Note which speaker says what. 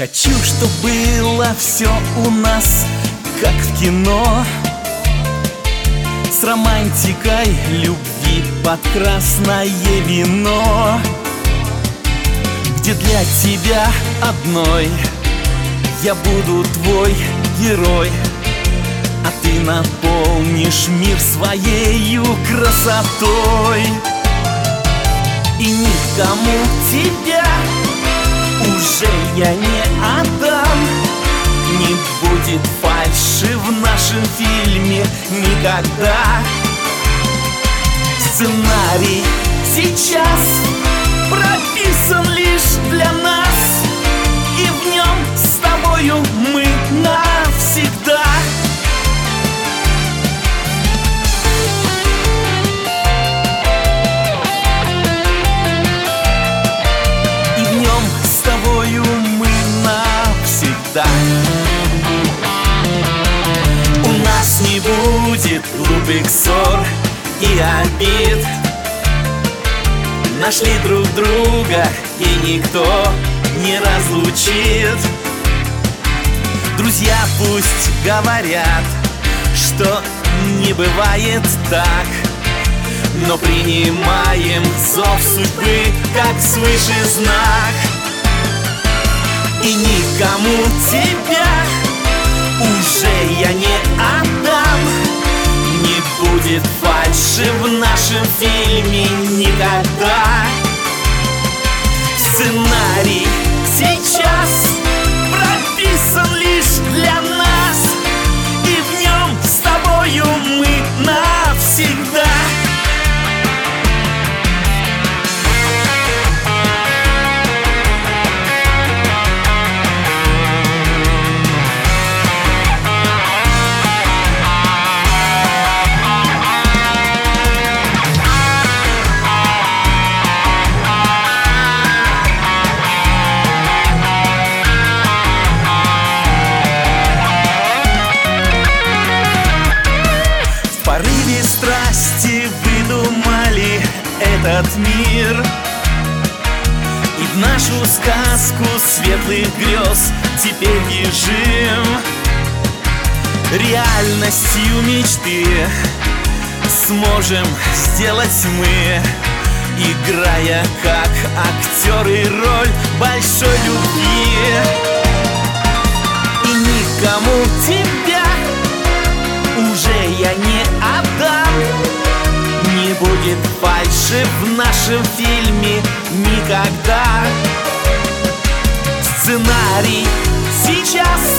Speaker 1: Хочу, чтоб было все у нас, как в кино, с романтикой любви под красное вино, где для тебя одной я буду твой герой, а ты наполнишь мир своею красотой. И никому тебя уже я не отдам. Не будет фальши в нашем фильме никогда. Сценарий сейчас прописан лишь для нас, и в нем с тобою мы навсегда. И в нем с тобою мы навсегда. У нас не будет глупых ссор и обид. Нашли друг друга, и никто не разлучит. Друзья пусть говорят, что не бывает так, но принимаем зов судьбы, как свыше знак. И никому тебя уже я не отдам. Не будет фальши в нашем фильме никогда. Сценарий сейчас прописан лишь для нас, и в нем с тобою мы навсегда. В порыве страсти выдумали этот мир, и в нашу сказку светлых грез теперь бежим. Реальностью мечты сможем сделать мы, играя как актеры роль большой любви. И никому тебя уже я не отдам. Не будет фальши в нашем фильме никогда. Сценарий сейчас